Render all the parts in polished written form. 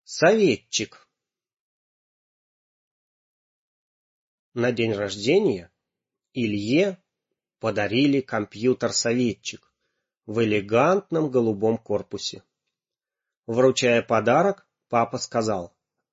Советчик. На день рождения Илье подарили компьютер-советчик в элегантном голубом корпусе. Вручая подарок, папа сказал: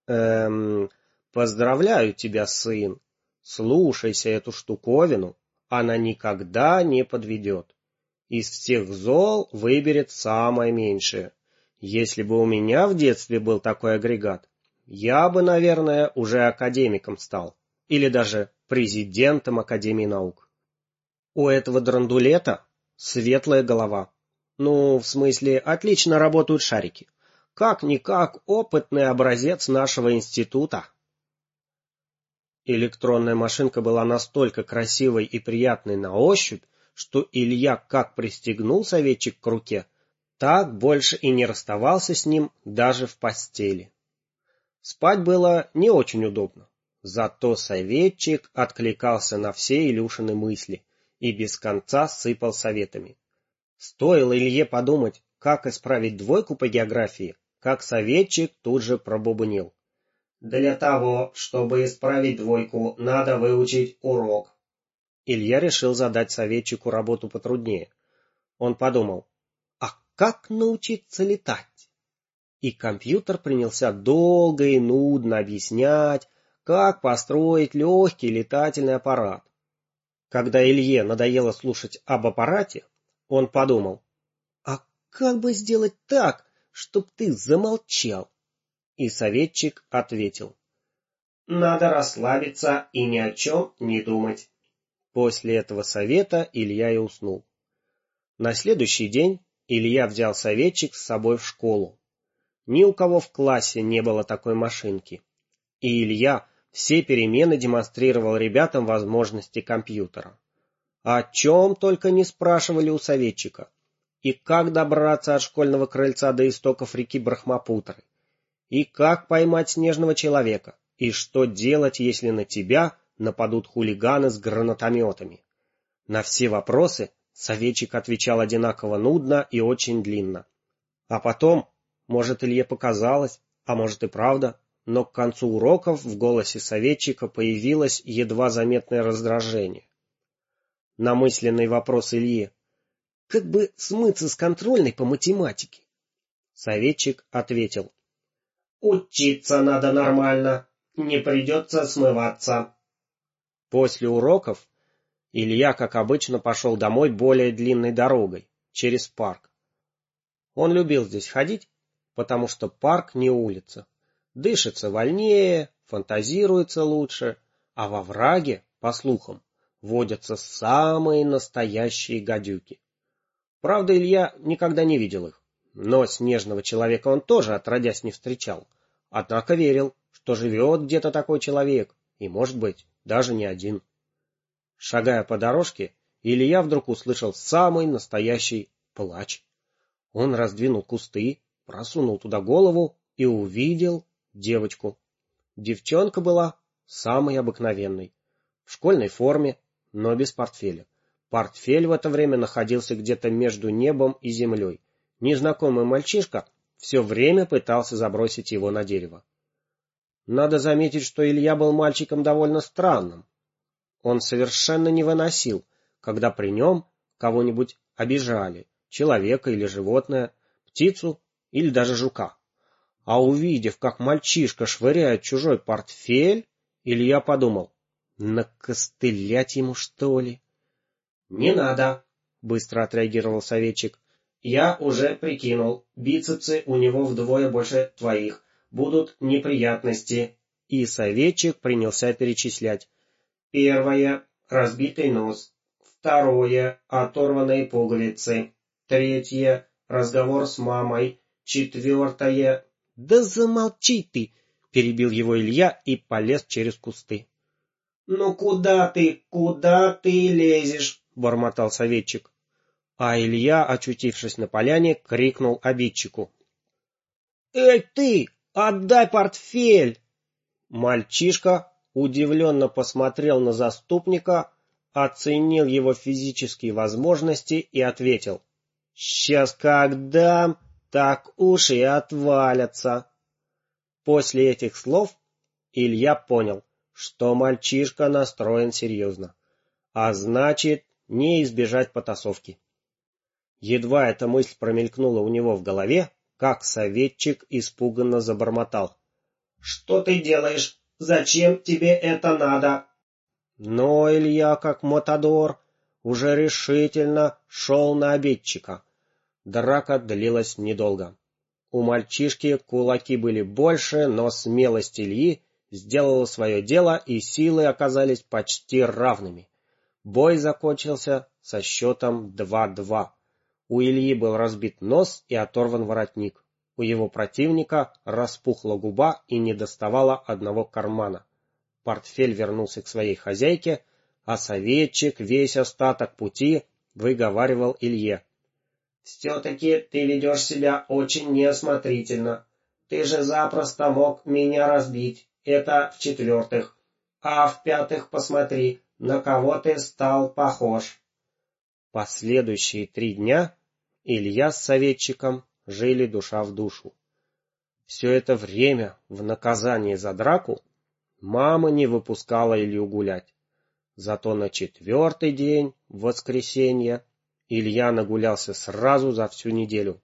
поздравляю тебя, сын, слушайся эту штуковину, она никогда не подведет. Из всех зол выберет самое меньшее. Если бы у меня в детстве был такой агрегат, я бы, наверное, уже академиком стал. Или даже президентом Академии наук. У этого драндулета светлая голова. Ну, в смысле, отлично работают шарики. Как-никак опытный образец нашего института. Электронная машинка была настолько красивой и приятной на ощупь, что Илья как пристегнул советчик к руке, так больше и не расставался с ним даже в постели. Спать было не очень удобно, зато советчик откликался на все Илюшины мысли и без конца сыпал советами. Стоило Илье подумать, как исправить двойку по географии, как советчик тут же пробубнил: «Для того, чтобы исправить двойку, надо выучить урок». Илья решил задать советчику работу потруднее. Он подумал: а как научиться летать? И компьютер принялся долго и нудно объяснять, как построить легкий летательный аппарат. Когда Илье надоело слушать об аппарате, он подумал: а как бы сделать так, чтоб ты замолчал? И советчик ответил: надо расслабиться и ни о чем не думать. После этого совета Илья и уснул. На следующий день Илья взял советчик с собой в школу. Ни у кого в классе не было такой машинки. И Илья все перемены демонстрировал ребятам возможности компьютера. О чем только не спрашивали у советчика. И как добраться от школьного крыльца до истоков реки Брахмапутры. И как поймать снежного человека. И что делать, если на тебя нападут хулиганы с гранатометами. На все вопросы советчик отвечал одинаково нудно и очень длинно. А потом, может, Илье показалось, а может и правда, но к концу уроков в голосе советчика появилось едва заметное раздражение. На мысленный вопрос Ильи: как бы смыться с контрольной по математике? Советчик ответил: учиться надо нормально, не придется смываться. После уроков Илья, как обычно, пошел домой более длинной дорогой, через парк. Он любил здесь ходить, потому что парк не улица. Дышится вольнее, фантазируется лучше, а во враге, по слухам, водятся самые настоящие гадюки. Правда, Илья никогда не видел их, но снежного человека он тоже отродясь не встречал. Однако верил, что живет где-то такой человек, и, может быть, даже не один. Шагая по дорожке, Илья вдруг услышал самый настоящий плач. Он раздвинул кусты, просунул туда голову и увидел девочку. Девчонка была самой обыкновенной, в школьной форме, но без портфеля. Портфель в это время находился где-то между небом и землей. Незнакомый мальчишка все время пытался забросить его на дерево. Надо заметить, что Илья был мальчиком довольно странным. Он совершенно не выносил, когда при нем кого-нибудь обижали, человека или животное, птицу или даже жука. А увидев, как мальчишка швыряет чужой портфель, Илья подумал: накостылять ему, что ли? — Не надо, — быстро отреагировал советчик. — Я уже прикинул, бицепсы у него вдвое больше твоих. Будут неприятности. И советчик принялся перечислять. Первое — разбитый нос. Второе — оторванные пуговицы. Третье — разговор с мамой. Четвертое... — Да замолчи ты! — перебил его Илья и полез через кусты. — Ну куда ты лезешь? — бормотал советчик. А Илья, очутившись на поляне, крикнул обидчику: — Эй ты, отдай портфель! Мальчишка удивленно посмотрел на заступника, оценил его физические возможности и ответил: «Сейчас как дам, так уши и отвалятся». После этих слов Илья понял, что мальчишка настроен серьезно, а значит, не избежать потасовки. Едва эта мысль промелькнула у него в голове, как советчик испуганно забормотал: «Что ты делаешь? Зачем тебе это надо?» Но Илья, как матадор, уже решительно шел на обидчика. Драка длилась недолго. У мальчишки кулаки были больше, но смелость Ильи сделала свое дело, и силы оказались почти равными. Бой закончился со счетом 2-2. У Ильи был разбит нос и оторван воротник. У его противника распухла губа и недоставало одного кармана. Портфель вернулся к своей хозяйке, а советчик весь остаток пути выговаривал Илье: «Все-таки ты ведешь себя очень неосмотрительно. Ты же запросто мог меня разбить, это в-четвертых. А в-пятых, посмотри, на кого ты стал похож». Последующие 3 дня Илья с советчиком жили душа в душу. Все это время, в наказание за драку, мама не выпускала Илью гулять. Зато на 4-й день, в воскресенье, Илья нагулялся сразу за всю неделю.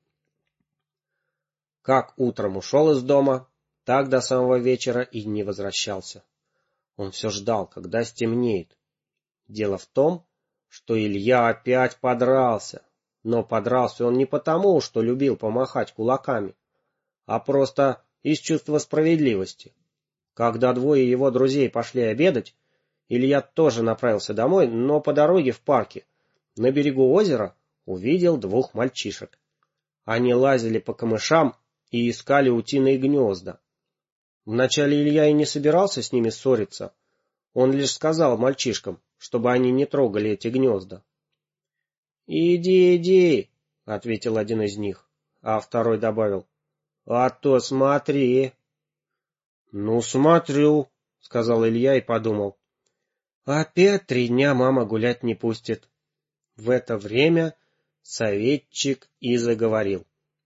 Как утром ушел из дома, так до самого вечера и не возвращался. Он все ждал, когда стемнеет. Дело в том, что Илья опять подрался. Но подрался он не потому, что любил помахать кулаками, а просто из чувства справедливости. Когда 2 его друзей пошли обедать, Илья тоже направился домой, но по дороге в парке на берегу озера увидел 2 мальчишек. Они лазили по камышам и искали утиные гнезда. Вначале Илья и не собирался с ними ссориться. Он лишь сказал мальчишкам, чтобы они не трогали эти гнезда. «Иди, иди», — ответил один из них, а второй добавил: «А то смотри». «Ну, смотрю», — сказал Илья и подумал: «опять 3 дня мама гулять не пустит». В это время советчик и заговорил.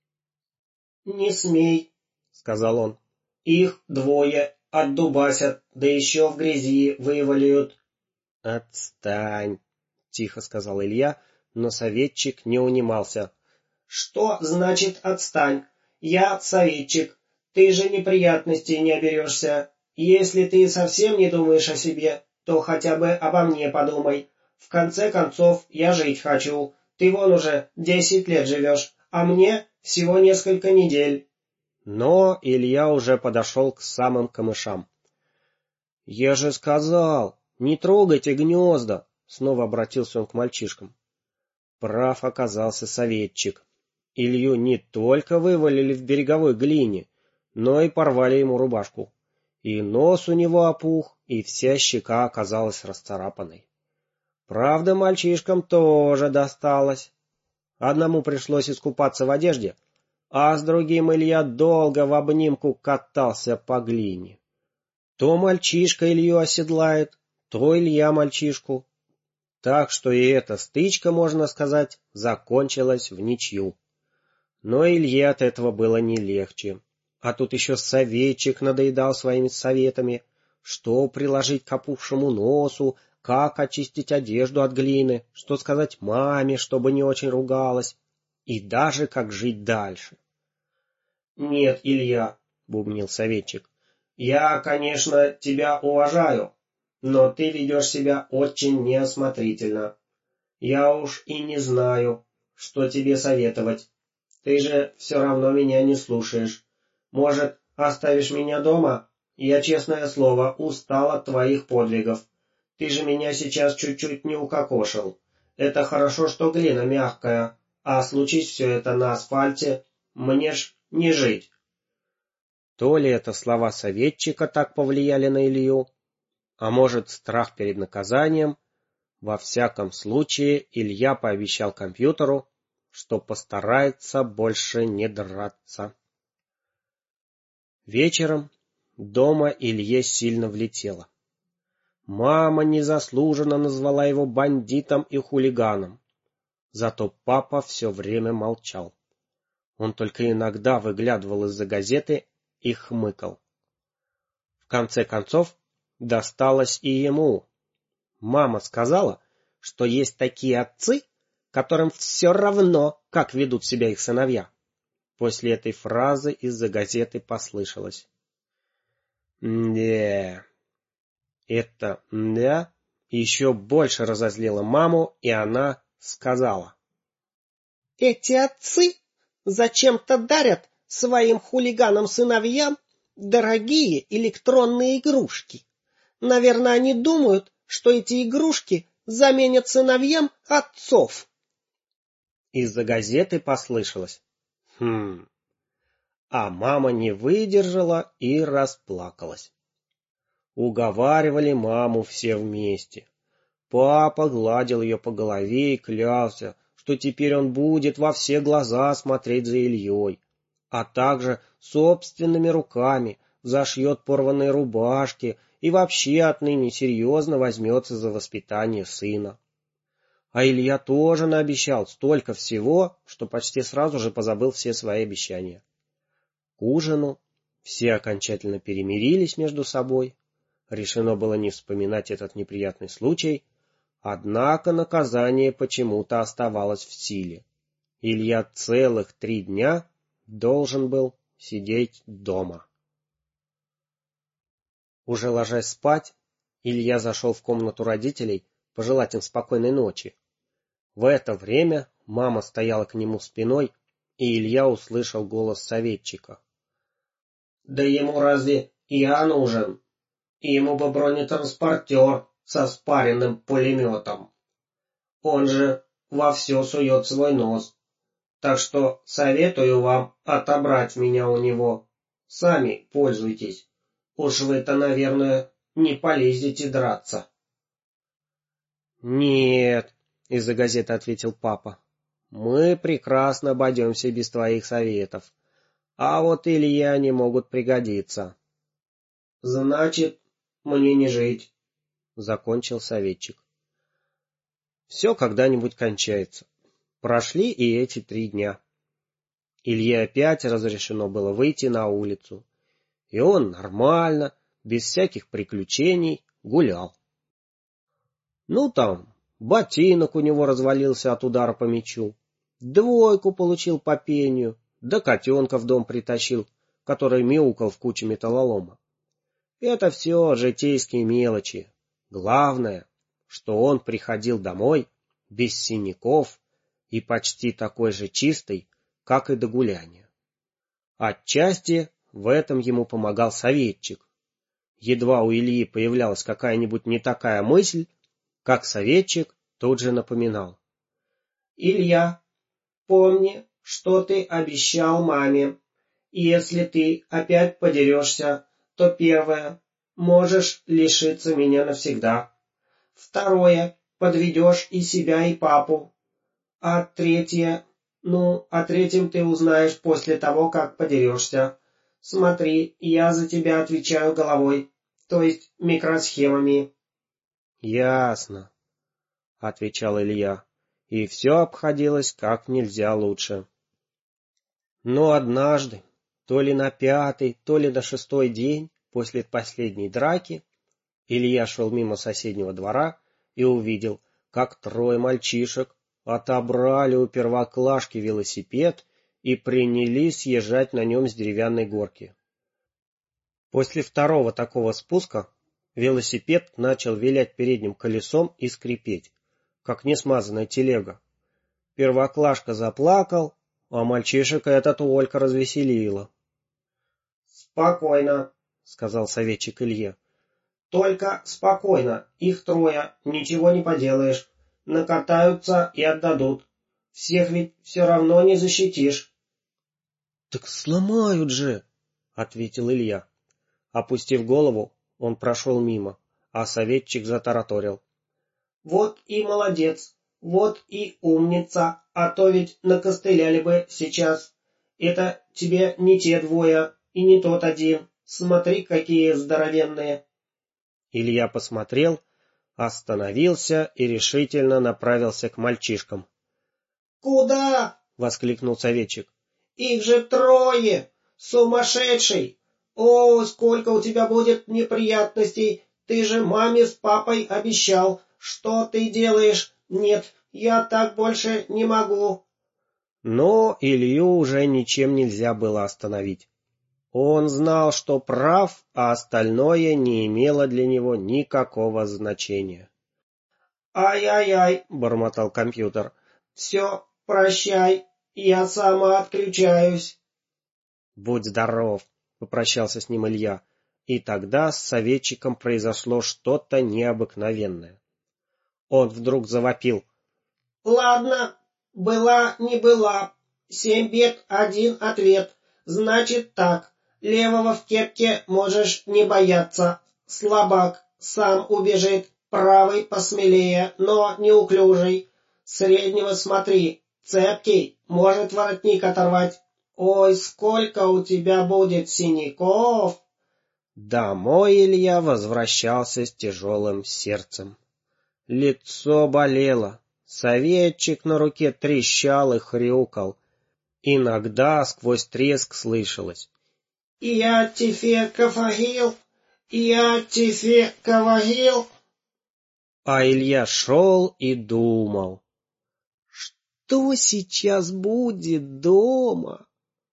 «Не смей», — сказал он, — «их 2 отдубасят, да еще в грязи вывалят». «Отстань», — тихо сказал Илья, но советчик не унимался. «Что значит отстань? Я советчик. Ты же неприятностей не оберешься. Если ты совсем не думаешь о себе, то хотя бы обо мне подумай. В конце концов, я жить хочу. Ты вон уже 10 лет живешь, а мне всего несколько недель». Но Илья уже подошел к самым камышам. «Я же сказал, не трогайте гнезда», — снова обратился он к мальчишкам. Прав оказался советчик. Илью не только вывалили в береговой глине, но и порвали ему рубашку. И нос у него опух, и вся щека оказалась расцарапанной. Правда, мальчишкам тоже досталось. Одному пришлось искупаться в одежде, а с другим Илья долго в обнимку катался по глине. То мальчишка Илью оседлает, то Илья мальчишку. Так что и эта стычка, можно сказать, закончилась в ничью. Но Илье от этого было не легче. А тут еще советчик надоедал своими советами, что приложить к опухшему носу, как очистить одежду от глины, что сказать маме, чтобы не очень ругалась, и даже как жить дальше. «Нет, Илья», — бубнил советчик, — «я, конечно, тебя уважаю, но ты ведешь себя очень неосмотрительно. Я уж и не знаю, что тебе советовать. Ты же все равно меня не слушаешь. Может, оставишь меня дома? Я, честное слово, устал от твоих подвигов. Ты же меня сейчас чуть-чуть не укокошил. Это хорошо, что глина мягкая, а случись все это на асфальте, мне ж не жить». То ли это слова советчика так повлияли на Илью, а может, страх перед наказанием. Во всяком случае, Илья пообещал компьютеру, что постарается больше не драться. Вечером дома Илье сильно влетело. Мама незаслуженно назвала его бандитом и хулиганом. Зато папа все время молчал. Он только иногда выглядывал из-за газеты и хмыкал. В конце концов, досталось и ему. Мама сказала, что есть такие отцы, которым все равно, как ведут себя их сыновья. После этой фразы из-за газеты послышалось: «Мде». Это «мда» еще больше разозлило маму, и она сказала: «Эти отцы зачем-то дарят своим хулиганам-сыновьям дорогие электронные игрушки. Наверное, они думают, что эти игрушки заменят сыновьям отцов». Из-за газеты послышалось: А мама не выдержала и расплакалась. Уговаривали маму все вместе. Папа гладил ее по голове и клялся, что теперь он будет во все глаза смотреть за Ильей, а также собственными руками зашьет порванные рубашки и вообще отныне серьезно возьмется за воспитание сына. А Илья тоже наобещал столько всего, что почти сразу же позабыл все свои обещания. К ужину все окончательно перемирились между собой. Решено было не вспоминать этот неприятный случай, однако наказание почему-то оставалось в силе. Илья целых 3 дня должен был сидеть дома. Уже ложась спать, Илья зашел в комнату родителей пожелать им спокойной ночи. В это время мама стояла к нему спиной, и Илья услышал голос советчика. «Да ему разве я нужен? Ему бы бронетранспортер со спаренным пулеметом. Он же во все сует свой нос. Так что советую вам отобрать меня у него. Сами пользуйтесь. Уж вы-то, наверное, не полезете драться». «Нет», — из-за газеты ответил папа. «Мы прекрасно обойдемся без твоих советов. А вот Илья не могут пригодиться». «Значит, мне не жить», — закончил советчик. Все когда-нибудь кончается. Прошли и эти 3 дня. Илье опять разрешено было выйти на улицу. И он нормально, без всяких приключений, гулял. Ну там, ботинок у него развалился от удара по мячу, 2 получил по пению, да котенка в дом притащил, который мяукал в куче металлолома. Это все житейские мелочи. Главное, что он приходил домой без синяков и почти такой же чистый, как и до гуляния. Отчасти в этом ему помогал советчик. Едва у Ильи появлялась какая-нибудь не такая мысль, как советчик тут же напоминал: «Илья, помни, что ты обещал маме. Если ты опять подерешься, то первое, можешь лишиться меня навсегда. Второе, подведешь и себя, и папу. А третье, о третьем ты узнаешь после того, как подерешься. Смотри, я за тебя отвечаю головой, то есть микросхемами». «Ясно», — отвечал Илья, и все обходилось как нельзя лучше. Но однажды, то ли на 5-й, то ли на 6-й день после последней драки, Илья шел мимо соседнего двора и увидел, как 3 мальчишек отобрали у первоклашки велосипед и принялись съезжать на нем с деревянной горки. После 2-го такого спуска велосипед начал вилять передним колесом и скрипеть, как несмазанная телега. Первоклашка заплакал, а мальчишек это только развеселило. «Спокойно», — сказал советчик Илье. «Только спокойно, их 3, ничего не поделаешь. Накатаются и отдадут. Всех ведь все равно не защитишь». «Так сломают же», — ответил Илья. Опустив голову, он прошел мимо, а советчик затараторил: «Вот и молодец, вот и умница, а то ведь накостыляли бы сейчас. Это тебе не те 2 и не тот 1. Смотри, какие здоровенные». Илья посмотрел, остановился и решительно направился к мальчишкам. «Куда?» — воскликнул советчик. «Их же 3! Сумасшедший! О, сколько у тебя будет неприятностей! Ты же маме с папой обещал. Что ты делаешь? Нет, я так больше не могу. Но Илью уже ничем нельзя было остановить. Он знал, что прав, а остальное не имело для него никакого значения. «Ай-яй-яй», — бормотал компьютер. «все, прощай, я самоотключаюсь». «Будь здоров», — попрощался с ним Илья. И тогда с советчиком произошло что-то необыкновенное. Он вдруг завопил. «Ладно, была не была. 7 бед, 1 ответ. Значит так, левого в кепке можешь не бояться. Слабак, сам убежит. Правый посмелее, но неуклюжий. Среднего смотри, цепкий, может воротник оторвать. Ой, сколько у тебя будет синяков!» Домой Илья возвращался с тяжелым сердцем. Лицо болело, советчик на руке трещал и хрюкал. Иногда сквозь треск слышалось: «Я тебе говорил, я тебе говорил». А Илья шел и думал: что сейчас будет дома?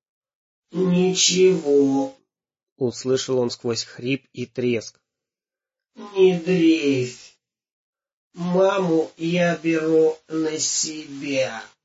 «Ничего, — услышал он сквозь хрип и треск. не дрейфь. Маму я беру на себя».